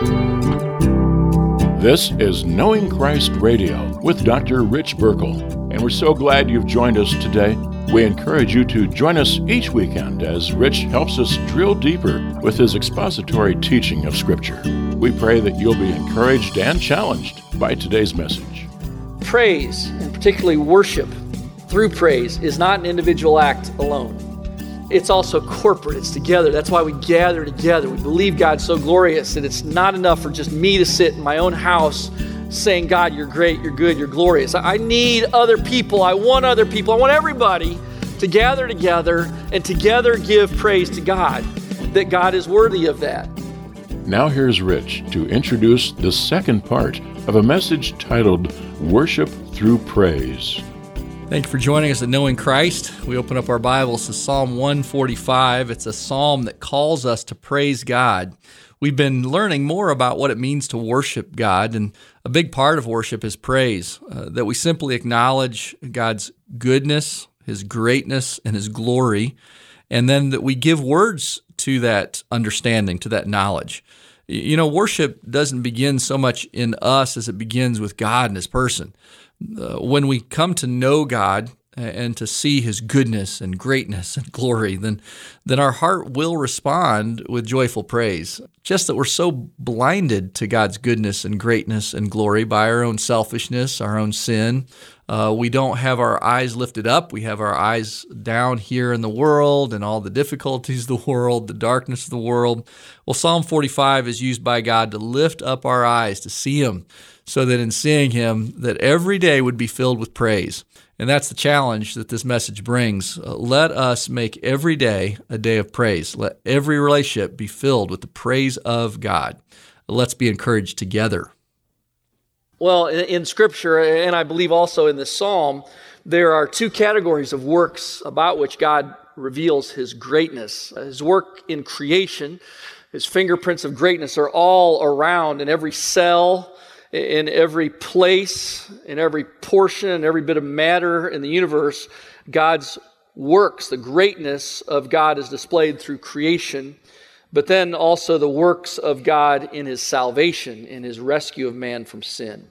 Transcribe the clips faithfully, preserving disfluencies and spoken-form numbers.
This is Knowing Christ Radio with Doctor Rich Burkle, and we're so glad you've joined us today. We encourage you to join us each weekend as Rich helps us drill deeper with his expository teaching of Scripture. We pray that you'll be encouraged and challenged by today's message. Praise, and particularly worship through praise, is not an individual act alone. It's also corporate. It's together. That's why we gather together. We believe God's so glorious that it's not enough for just me to sit in my own house saying, God, you're great, you're good, you're glorious. I need other people. I want other people. I want everybody to gather together and together give praise to God, that God is worthy of that. Now here's Rich to introduce the second part of a message titled Worship Through Praise. Thank you for joining us at Knowing Christ. We open up our Bibles to Psalm one forty-five. It's a psalm that calls us to praise God. We've been learning more about what it means to worship God, and a big part of worship is praise, uh, that we simply acknowledge God's goodness, His greatness, and His glory, and then that we give words to that understanding, to that knowledge. You know, worship doesn't begin so much in us as it begins with God and His person. Uh, when we come to know God and to see His goodness and greatness and glory, then, then our heart will respond with joyful praise. Just that we're so blinded to God's goodness and greatness and glory by our own selfishness, our own sin. Uh, we don't have our eyes lifted up. We have our eyes down here in the world and all the difficulties of the world, the darkness of the world. Well, Psalm forty-five is used by God to lift up our eyes, to see Him, so that in seeing Him, that every day would be filled with praise. And that's the challenge that this message brings. Uh, let us make every day a day of praise. Let every relationship be filled with the praise of God. Let's be encouraged together. Well, in, in Scripture, and I believe also in this psalm, there are two categories of works about which God reveals His greatness. His work in creation, His fingerprints of greatness are all around in every cell, in every place, in every portion, every bit of matter in the universe. God's works, the greatness of God is displayed through creation, but then also the works of God in His salvation, in His rescue of man from sin.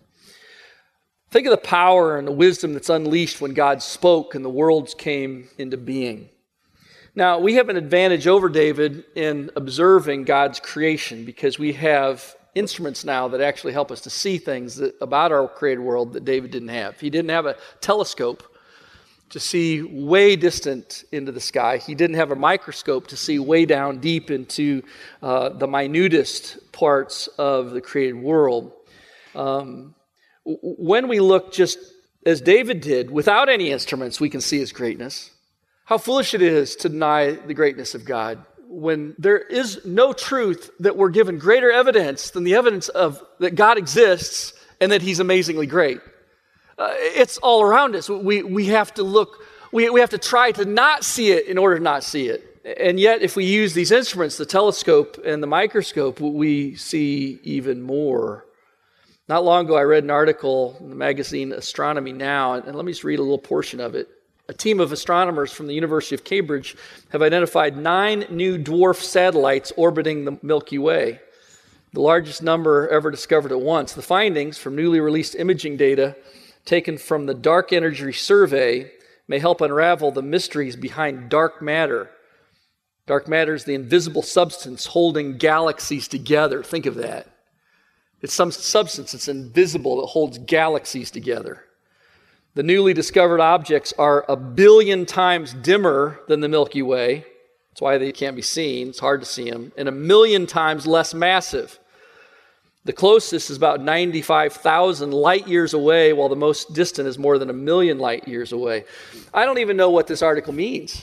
Think of the power and the wisdom that's unleashed when God spoke and the worlds came into being. Now, we have an advantage over David in observing God's creation because we have instruments now that actually help us to see things that, about our created world that David didn't have. He didn't have a telescope to see way distant into the sky. He didn't have a microscope to see way down deep into uh, the minutest parts of the created world. Um, when we look just as David did, without any instruments, we can see His greatness. How foolish it is to deny the greatness of God, when there is no truth that we're given greater evidence than the evidence of that God exists and that He's amazingly great. Uh, it's all around us. We we have to look, we, we have to try to not see it in order to not see it. And yet, if we use these instruments, the telescope and the microscope, we see even more. Not long ago, I read an article in the magazine Astronomy Now, and let me just read a little portion of it. A team of astronomers from the University of Cambridge have identified nine new dwarf satellites orbiting the Milky Way, the largest number ever discovered at once. The findings from newly released imaging data taken from the Dark Energy Survey may help unravel the mysteries behind dark matter. Dark matter is the invisible substance holding galaxies together. Think of that. It's some substance that's invisible that holds galaxies together. The newly discovered objects are a billion times dimmer than the Milky Way. That's why they can't be seen. It's hard to see them. And a million times less massive. The closest is about ninety-five thousand light years away, while the most distant is more than a million light years away. I don't even know what this article means.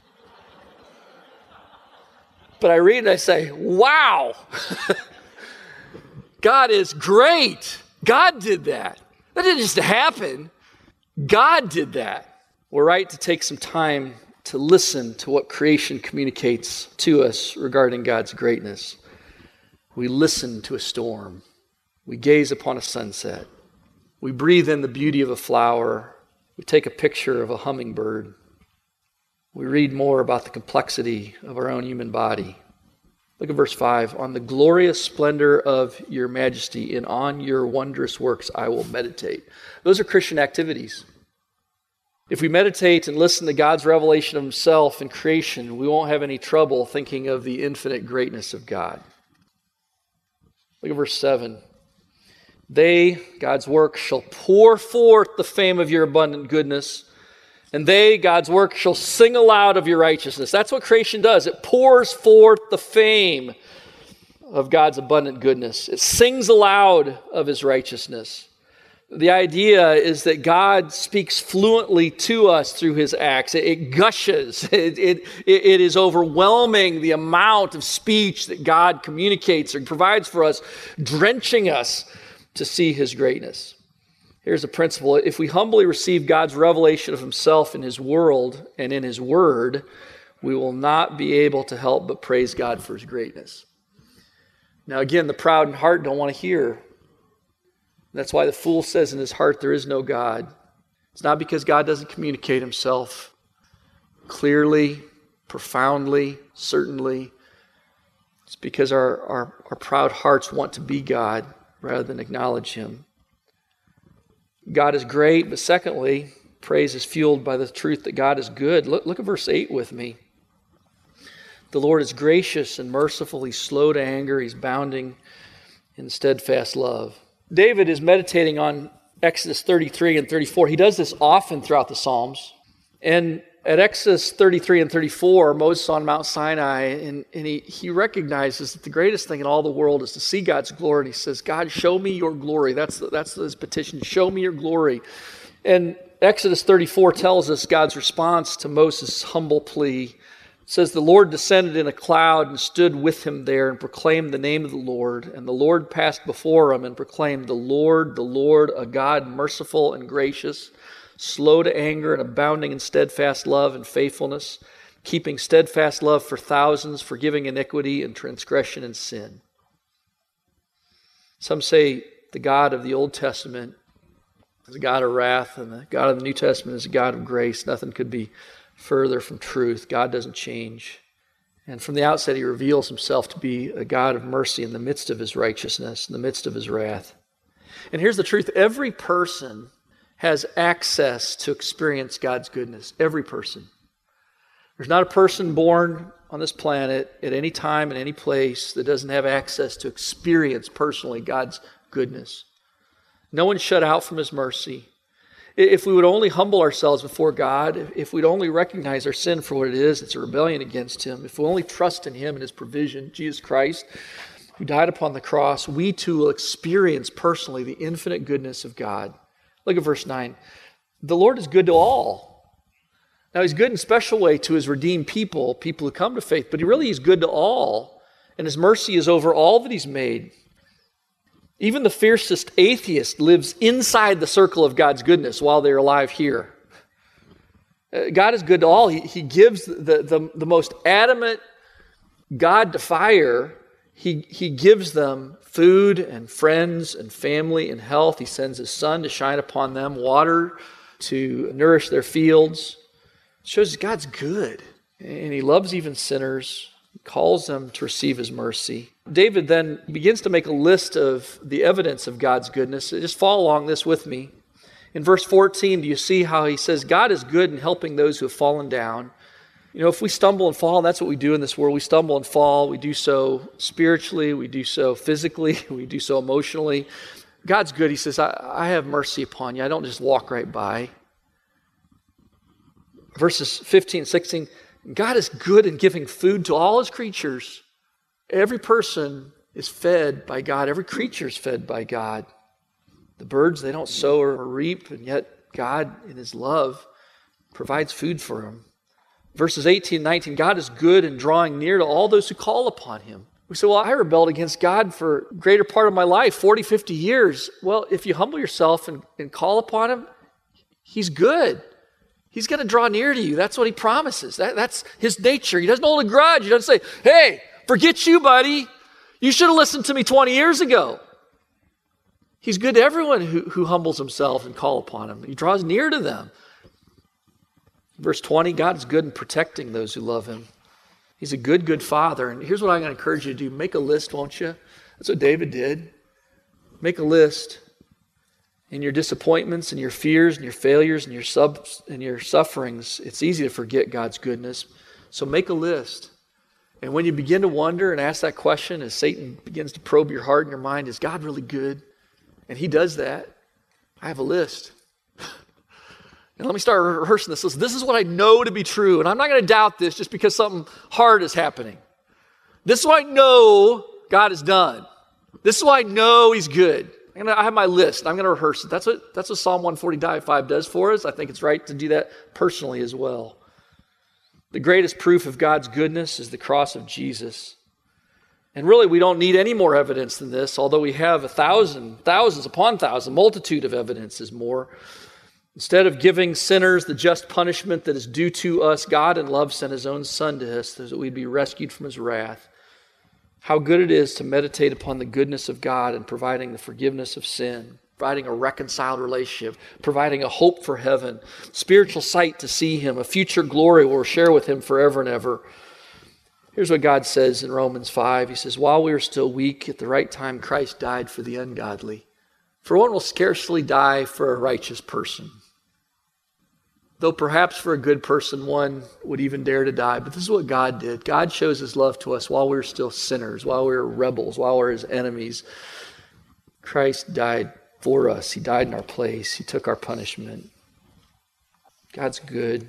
But I read it and I say, wow! God is great. God did that. That didn't just happen. God did that. We're right to take some time to listen to what creation communicates to us regarding God's greatness. We listen to a storm. We gaze upon a sunset. We breathe in the beauty of a flower. We take a picture of a hummingbird. We read more about the complexity of our own human body. Look at verse five. On the glorious splendor of your majesty and on your wondrous works I will meditate. Those are Christian activities. If we meditate and listen to God's revelation of himself in creation, we won't have any trouble thinking of the infinite greatness of God. Look at verse seven. They, God's work, shall pour forth the fame of your abundant goodness, and they, God's work, shall sing aloud of your righteousness. That's what creation does. It pours forth the fame of God's abundant goodness. It sings aloud of his righteousness. The idea is that God speaks fluently to us through his acts. It, it gushes. It, it, it is overwhelming, the amount of speech that God communicates or provides for us, drenching us to see his greatness. Here's the principle. If we humbly receive God's revelation of himself in his world and in his word, we will not be able to help but praise God for his greatness. Now again, the proud in heart don't want to hear. That's why the fool says in his heart there is no God. It's not because God doesn't communicate himself clearly, profoundly, certainly. It's because our, our, our proud hearts want to be God rather than acknowledge him. God is great, but secondly, praise is fueled by the truth that God is good. Look, look at verse eight with me. The Lord is gracious and merciful. He's slow to anger. He's bounding in steadfast love. David is meditating on Exodus thirty-three and thirty-four. He does this often throughout the Psalms. And at Exodus thirty-three and thirty-four, Moses on Mount Sinai, and, and he, he recognizes that the greatest thing in all the world is to see God's glory. And he says, God, show me your glory. That's, the, that's his petition. Show me your glory. And Exodus thirty-four tells us God's response to Moses' humble plea. It says, the Lord descended in a cloud and stood with him there and proclaimed the name of the Lord. And the Lord passed before him and proclaimed, the Lord, the Lord, a God merciful and gracious, slow to anger and abounding in steadfast love and faithfulness, keeping steadfast love for thousands, forgiving iniquity and transgression and sin. Some say the God of the Old Testament is a God of wrath, and the God of the New Testament is a God of grace. Nothing could be further from truth. God doesn't change. And from the outset, he reveals himself to be a God of mercy in the midst of his righteousness, in the midst of his wrath. And here's the truth. Every person has access to experience God's goodness. Every person. There's not a person born on this planet at any time, in any place, that doesn't have access to experience personally God's goodness. No one's shut out from his mercy. If we would only humble ourselves before God, if we'd only recognize our sin for what it is, it's a rebellion against him, if we only trust in him and his provision, Jesus Christ, who died upon the cross, we too will experience personally the infinite goodness of God. Look at verse nine. The Lord is good to all. Now, he's good in a special way to his redeemed people, people who come to faith, but he really is good to all, and his mercy is over all that he's made. Even the fiercest atheist lives inside the circle of God's goodness while they're alive here. God is good to all. He, he gives the, the, the most adamant God-defier, he, he gives them food and friends and family and health. He sends his sun to shine upon them, water to nourish their fields. It shows God's good, and he loves even sinners. He calls them to receive his mercy. David then begins to make a list of the evidence of God's goodness. Just follow along this with me. In verse fourteen, do you see how he says, God is good in helping those who have fallen down? You know, if we stumble and fall, and that's what we do in this world, we stumble and fall. We do so spiritually, we do so physically, we do so emotionally. God's good. He says, I, I have mercy upon you. I don't just walk right by. Verses fifteen, sixteen, God is good in giving food to all his creatures. Every person is fed by God. Every creature is fed by God. The birds, they don't sow or reap, and yet God, in his love, provides food for them. Verses eighteen and nineteen, God is good in drawing near to all those who call upon him. We say, well, I rebelled against God for a greater part of my life, forty, fifty years. Well, if you humble yourself and, and call upon him, he's good. He's going to draw near to you. That's what he promises. That, that's his nature. He doesn't hold a grudge. He doesn't say, hey, forget you, buddy. You should have listened to me twenty years ago. He's good to everyone who, who humbles himself and call upon him. He draws near to them. Verse twenty, God is good in protecting those who love him. He's a good, good father. And here's what I'm going to encourage you to do. Make a list, won't you? That's what David did. Make a list. In your disappointments and your fears and your failures and your sub and your sufferings, it's easy to forget God's goodness. So make a list. And when you begin to wonder and ask that question, as Satan begins to probe your heart and your mind, is God really good? And he does that. I have a list. And let me start rehearsing this. Listen, this is what I know to be true. And I'm not going to doubt this just because something hard is happening. This is what I know God has done. This is why I know he's good. I'm gonna, I have my list. I'm going to rehearse it. That's what, that's what Psalm one forty-five does for us. I think it's right to do that personally as well. The greatest proof of God's goodness is the cross of Jesus. And really, we don't need any more evidence than this, although we have a thousand, thousands upon thousands, multitude of evidences more. Instead of giving sinners the just punishment that is due to us, God in love sent his own Son to us so that we'd be rescued from his wrath. How good it is to meditate upon the goodness of God in providing the forgiveness of sin, providing a reconciled relationship, providing a hope for heaven, spiritual sight to see him, a future glory we'll share with him forever and ever. Here's what God says in Romans five. He says, while we were still weak, at the right time Christ died for the ungodly. For one will scarcely die for a righteous person, though perhaps for a good person one would even dare to die. But this is what God did. God shows his love to us while we were still sinners, while we were rebels, while we were his enemies. Christ died for us. He died in our place. He took our punishment. God's good.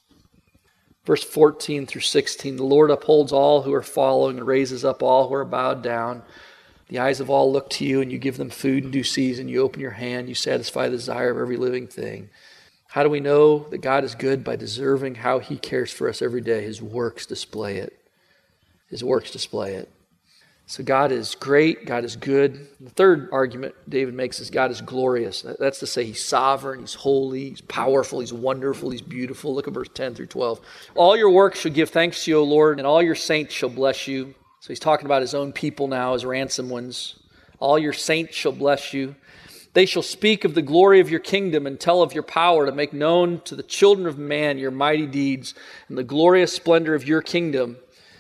Verse fourteen through sixteen, the Lord upholds all who are following and raises up all who are bowed down. The eyes of all look to you, and you give them food in due season. You open your hand, you satisfy the desire of every living thing. How do we know that God is good? By deserving how he cares for us every day. His works display it. His works display it. So God is great. God is good. The third argument David makes is God is glorious. That's to say he's sovereign, he's holy, he's powerful, he's wonderful, he's beautiful. Look at verse ten through twelve. All your works shall give thanks to you, O Lord, and all your saints shall bless you. So he's talking about his own people now, his ransom ones. All your saints shall bless you. They shall speak of the glory of your kingdom and tell of your power to make known to the children of man your mighty deeds and the glorious splendor of your kingdom.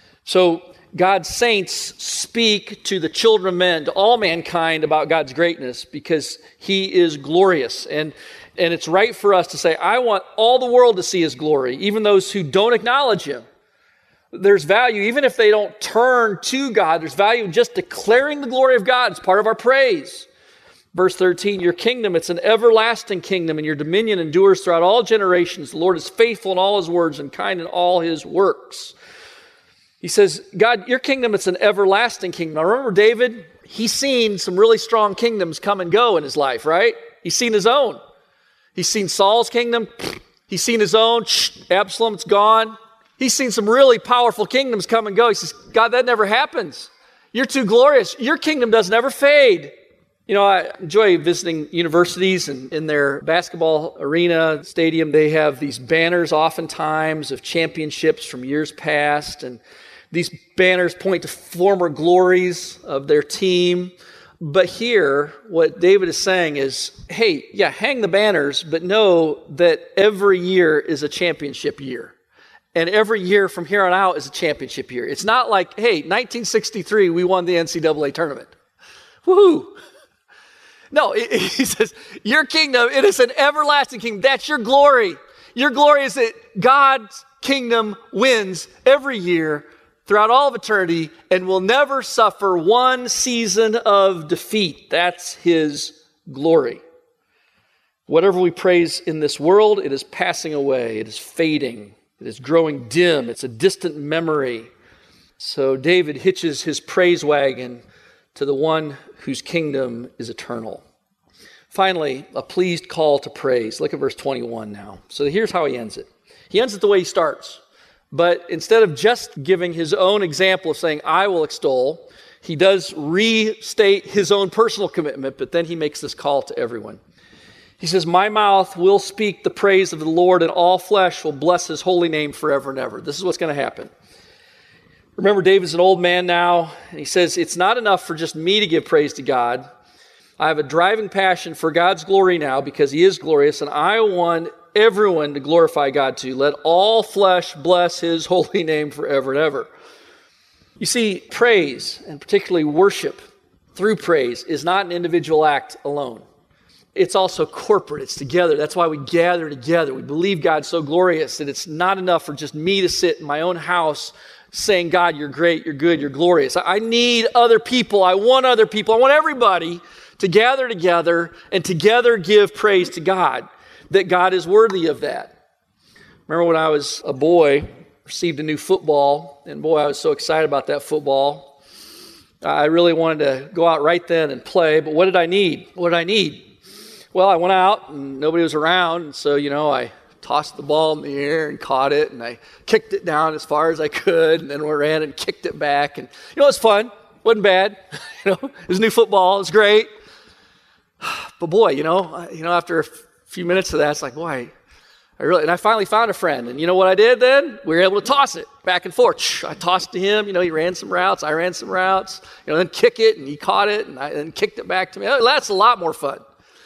So God's saints speak to the children of men, to all mankind, about God's greatness because he is glorious. And, and it's right for us to say, I want all the world to see his glory, even those who don't acknowledge him. There's value, even if they don't turn to God, there's value in just declaring the glory of God. It's part of our praise. Verse thirteen, your kingdom, it's an everlasting kingdom, and your dominion endures throughout all generations. The Lord is faithful in all his words and kind in all his works. He says, God, your kingdom, it's an everlasting kingdom. Now remember David, he's seen some really strong kingdoms come and go in his life, right? He's seen his own. He's seen Saul's kingdom. He's seen his own. Absalom, it's gone. He's seen some really powerful kingdoms come and go. He says, God, that never happens. You're too glorious. Your kingdom doesn't ever fade. You know, I enjoy visiting universities, and in their basketball arena, stadium, they have these banners oftentimes of championships from years past, and these banners point to former glories of their team. But here, what David is saying is, hey, yeah, hang the banners, but know that every year is a championship year. And every year from here on out is a championship year. It's not like, hey, nineteen sixty-three, we won the N C double A tournament. Woohoo! No, he says, your kingdom, it is an everlasting kingdom. That's your glory. Your glory is that God's kingdom wins every year throughout all of eternity and will never suffer one season of defeat. That's his glory. Whatever we praise in this world, it is passing away. It is fading. It is growing dim. It's a distant memory. So David hitches his praise wagon to the one whose kingdom is eternal. Finally, a pleased call to praise. Look at verse twenty-one now. So here's how he ends it. He ends it the way he starts. But instead of just giving his own example of saying, I will extol, he does restate his own personal commitment, but then he makes this call to everyone. He says, my mouth will speak the praise of the Lord, and all flesh will bless his holy name forever and ever. This is what's going to happen. Remember, David's an old man now, and he says, it's not enough for just me to give praise to God. I have a driving passion for God's glory now because he is glorious, and I want everyone to glorify God too. Let all flesh bless his holy name forever and ever. You see, praise, and particularly worship through praise, is not an individual act alone. It's also corporate. It's together. That's why we gather together. We believe God's so glorious that it's not enough for just me to sit in my own house saying, God, you're great, you're good, you're glorious. I need other people. I want other people. I want everybody to gather together and together give praise to God, that God is worthy of that. Remember when I was a boy, received a new football, and boy, I was so excited about that football. I really wanted to go out right then and play, but what did I need? What did I need? Well, I went out and nobody was around, and so, you know, I tossed the ball in the air and caught it, and I kicked it down as far as I could, and then we ran and kicked it back, and, you know, it was fun. Wasn't bad. You know, it was a new football. It was great. But boy, you know, you know, after a few minutes of that, it's like, boy, I really, and I finally found a friend, and you know what I did then? We were able to toss it back and forth. I tossed to him, you know, he ran some routes, I ran some routes, you know, then kick it, and he caught it, and I then kicked it back to me. That's a lot more fun.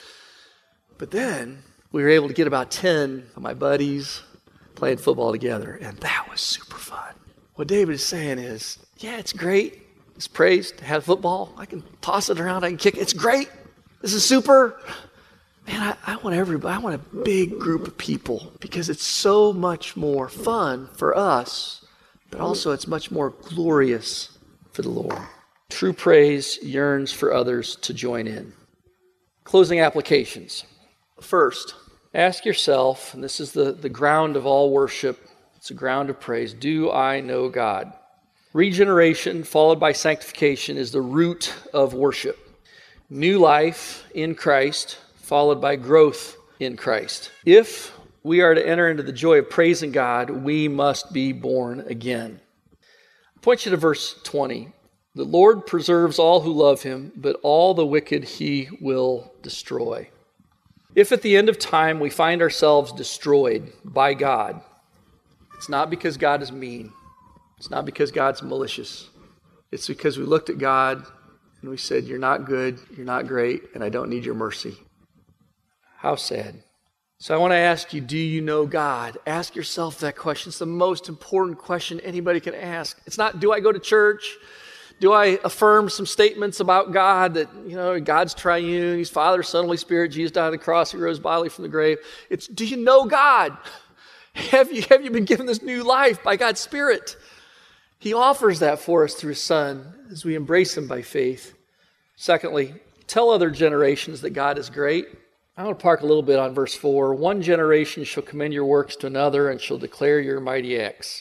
But then we were able to get about ten of my buddies playing football together, and that was super fun. What David is saying is, yeah, it's great. It's praise to have football. I can toss it around, I can kick it. It's great. This is super. Man, I, I want everybody, I want a big group of people because it's so much more fun for us, but also it's much more glorious for the Lord. True praise yearns for others to join in. Closing applications. First, ask yourself, and this is the, the ground of all worship, it's a ground of praise, do I know God? Regeneration followed by sanctification is the root of worship. New life in Christ followed by growth in Christ. If we are to enter into the joy of praising God, we must be born again. I point you to verse twenty. The Lord preserves all who love him, but all the wicked he will destroy. If at the end of time we find ourselves destroyed by God, it's not because God is mean. It's not because God's malicious. It's because we looked at God and we said, you're not good, you're not great, and I don't need your mercy. How sad. So I want to ask you, do you know God? Ask yourself that question. It's the most important question anybody can ask. It's not, do I go to church? Do I affirm some statements about God that, you know, God's triune, he's Father, Son, Holy Spirit, Jesus died on the cross, he rose bodily from the grave. It's, do you know God? Have you, have you been given this new life by God's Spirit? He offers that for us through his Son as we embrace him by faith. Secondly, tell other generations that God is great. I want to park a little bit on verse four. One generation shall commend your works to another and shall declare your mighty acts.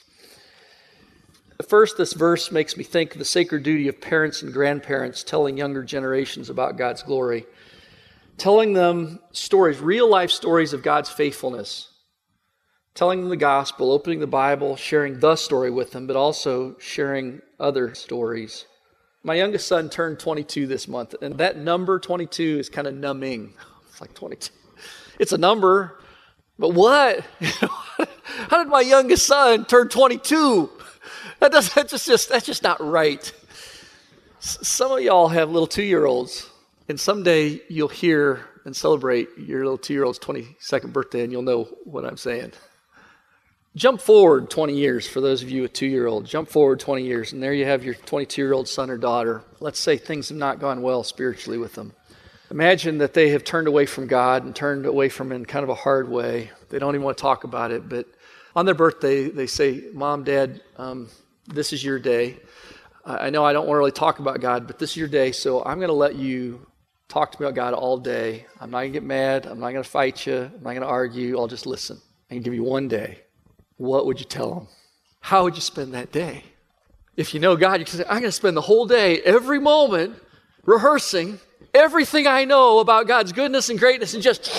First, this verse makes me think of the sacred duty of parents and grandparents telling younger generations about God's glory. Telling them stories, real life stories of God's faithfulness. Telling them the gospel, opening the Bible, sharing the story with them, but also sharing other stories. My youngest son turned twenty-two this month, and that number twenty-two is kind of numbing. It's like twenty-two. It's a number, but what? How did my youngest son turn twenty-two? That does that's just, just that's just not right. S- some of y'all have little two-year-olds, and someday you'll hear and celebrate your little two-year-old's twenty-second birthday, and you'll know what I'm saying. Jump forward twenty years for those of you with two-year-olds. Jump forward twenty years, and there you have your twenty-two-year-old son or daughter. Let's say things have not gone well spiritually with them. Imagine that they have turned away from God and turned away from Him in kind of a hard way. They don't even want to talk about it, but on their birthday, they say, Mom, Dad, um, this is your day. I know I don't want to really talk about God, but this is your day, so I'm going to let you talk to me about God all day. I'm not going to get mad. I'm not going to fight you. I'm not going to argue. I'll just listen. I can give you one day. What would you tell them? How would you spend that day? If you know God, you can say, I'm going to spend the whole day, every moment, rehearsing everything I know about God's goodness and greatness and just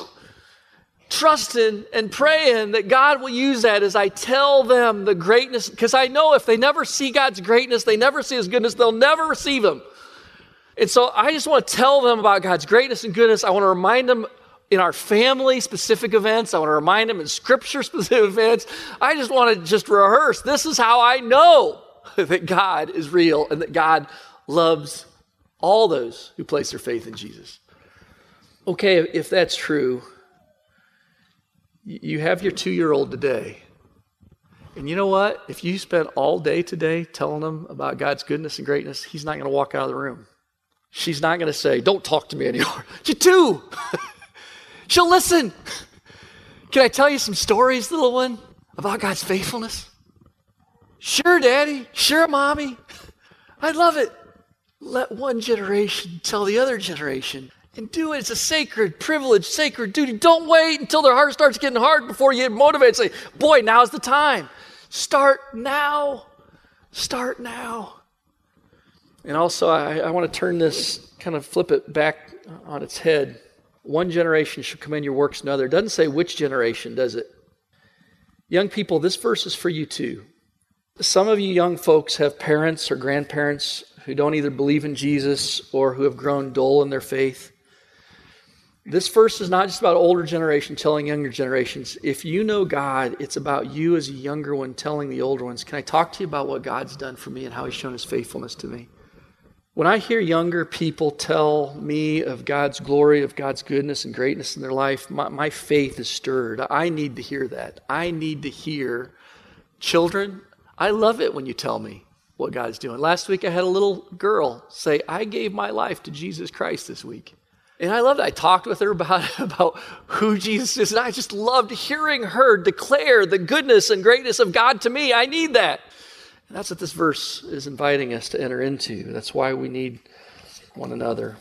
trusting and praying that God will use that as I tell them the greatness. Because I know if they never see God's greatness, they never see His goodness, they'll never receive Him. And so I just want to tell them about God's greatness and goodness. I want to remind them in our family specific events. I want to remind them in scripture specific events. I just want to just rehearse. This is how I know that God is real and that God loves all those who place their faith in Jesus. Okay, if that's true, you have your two-year-old today. And you know what? If you spent all day today telling them about God's goodness and greatness, he's not going to walk out of the room. She's not going to say, don't talk to me anymore. You do. She'll listen. Can I tell you some stories, little one, about God's faithfulness? Sure, Daddy. Sure, Mommy. I love it. Let one generation tell the other generation and do it. It's a sacred privilege, sacred duty. Don't wait until their heart starts getting hard before you get motivated. Say, boy, now's the time. Start now. Start now. And also, I, I want to turn this, kind of flip it back on its head. One generation shall commend your works to another. It doesn't say which generation, does it? Young people, this verse is for you too. Some of you young folks have parents or grandparents who don't either believe in Jesus or who have grown dull in their faith. This verse is not just about older generation telling younger generations. If you know God, it's about you as a younger one telling the older ones, can I talk to you about what God's done for me and how he's shown his faithfulness to me? When I hear younger people tell me of God's glory, of God's goodness and greatness in their life, my, my faith is stirred. I need to hear that. I need to hear, children, I love it when you tell me what God's doing. Last week I had a little girl say, I gave my life to Jesus Christ this week. And I loved it. I talked with her about, about who Jesus is, and I just loved hearing her declare the goodness and greatness of God to me. I need that. And that's what this verse is inviting us to enter into. That's why we need one another.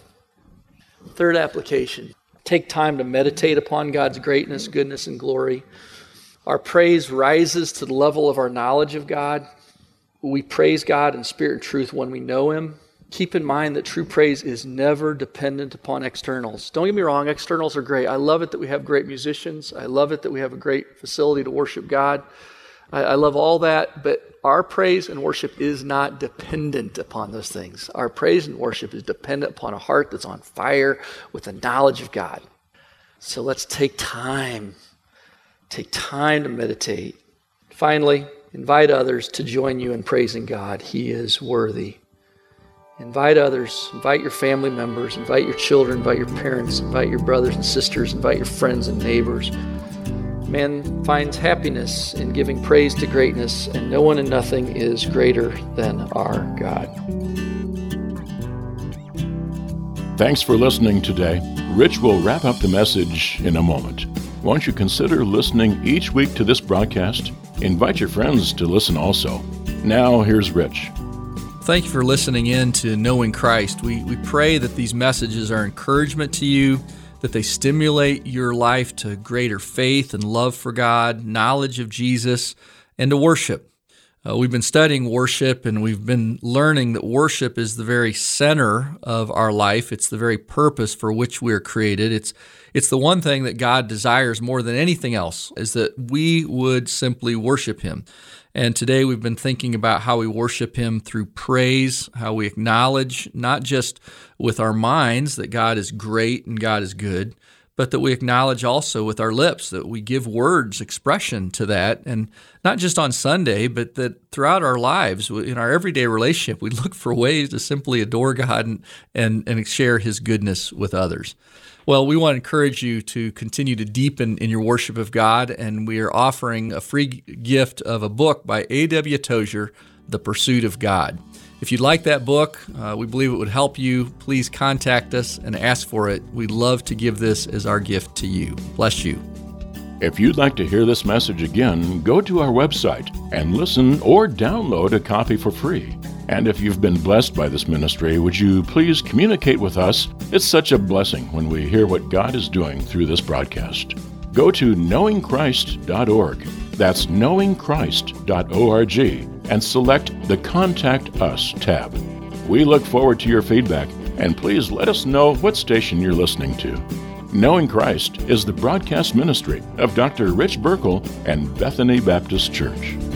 Third application, take time to meditate upon God's greatness, goodness, and glory. Our praise rises to the level of our knowledge of God. We praise God in spirit and truth when we know him. Keep in mind that true praise is never dependent upon externals. Don't get me wrong, externals are great. I love it that we have great musicians. I love it that we have a great facility to worship God. I, I love all that, but our praise and worship is not dependent upon those things. Our praise and worship is dependent upon a heart that's on fire with the knowledge of God. So let's take time. Take time to meditate. Finally, invite others to join you in praising God. He is worthy. Invite others, invite your family members, invite your children, invite your parents, invite your brothers and sisters, invite your friends and neighbors. Man finds happiness in giving praise to greatness, and no one and nothing is greater than our God. Thanks for listening today. Rich will wrap up the message in a moment. Won't you consider listening each week to this broadcast? Invite your friends to listen also. Now, here's Rich. Thank you for listening in to Knowing Christ. We, we pray that these messages are encouragement to you, that they stimulate your life to greater faith and love for God, knowledge of Jesus, and to worship. Uh, we've been studying worship, and we've been learning that worship is the very center of our life. It's the very purpose for which we're created. It's it's the one thing that God desires more than anything else, is that we would simply worship him. And today we've been thinking about how we worship him through praise, how we acknowledge not just with our minds that God is great and God is good, but that we acknowledge also with our lips, that we give words, expression to that, and not just on Sunday, but that throughout our lives, in our everyday relationship, we look for ways to simply adore God and, and, and share his goodness with others. Well, we want to encourage you to continue to deepen in your worship of God, and we are offering a free gift of a book by A W Tozer, The Pursuit of God. If you'd like that book, uh, we believe it would help you. Please contact us and ask for it. We'd love to give this as our gift to you. Bless you. If you'd like to hear this message again, go to our website and listen or download a copy for free. And if you've been blessed by this ministry, would you please communicate with us? It's such a blessing when we hear what God is doing through this broadcast. Go to knowing christ dot org. That's knowing christ dot org and select the Contact Us tab. We look forward to your feedback, and please let us know what station you're listening to. Knowing Christ is the broadcast ministry of Doctor Rich Burkle and Bethany Baptist Church.